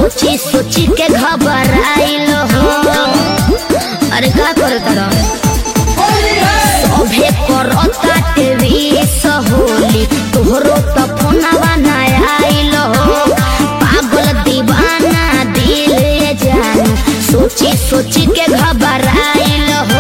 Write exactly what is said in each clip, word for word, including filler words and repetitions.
सोची सोची के घबराइल हो। अरे का करे तारा सभे करता टीवी सहोली तोहरो तो फोनवा ना आइल हो। पागल दीवाना दिल जानू सोची सोची के घबराइल हो।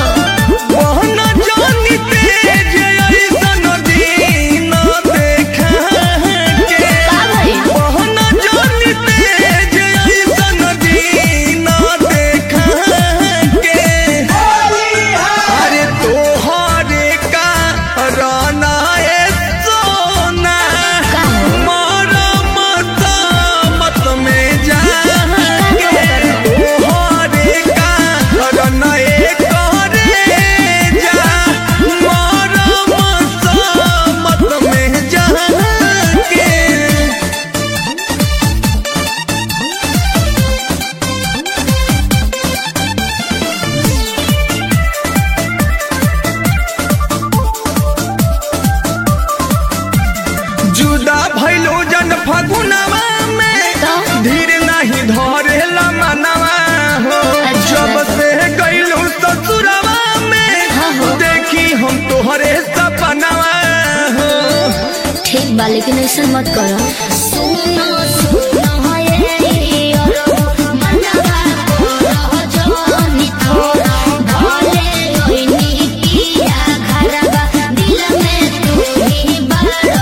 जुदा भइलो जन फगुनवा में धीर नहीं धरेला मनवा हो। जब से गइलो ससुरवा में देखी हम तोहरे सपनवा हो। ठीक बा लेकिन ऐसा मत करो। सुनो सुनो ये मनवा को जोनी थोड़ा भले ओइनी पिया घरवा दिल में तू ही बड़ो।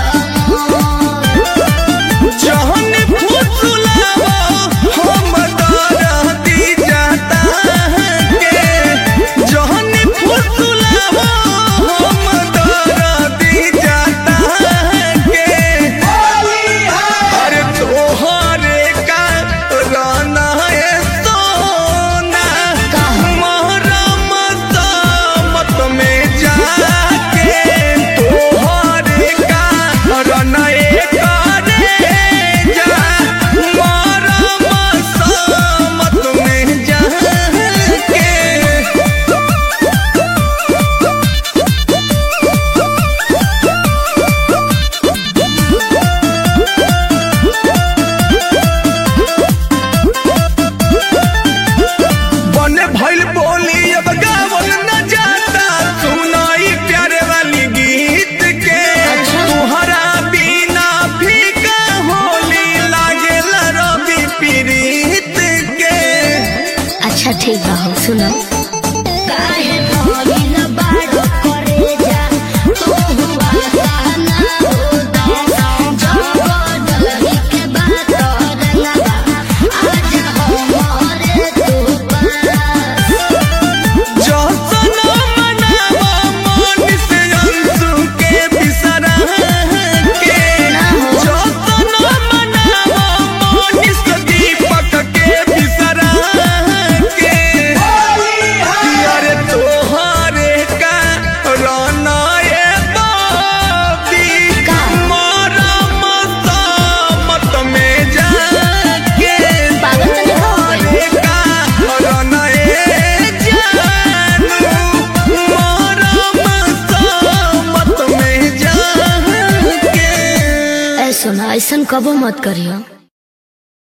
अच्छा ठीक बा हो सुनो। काहे भइल बाड़ो करे जा तू हुआ कहना हो जब डरी के बात रंगवा आज हमरे तू पास। जसन मनावा मन से अंसु के बिसरा के जसन मनावा मन से दीपक के बिसरा सुना ऐसा कबो मत करियो।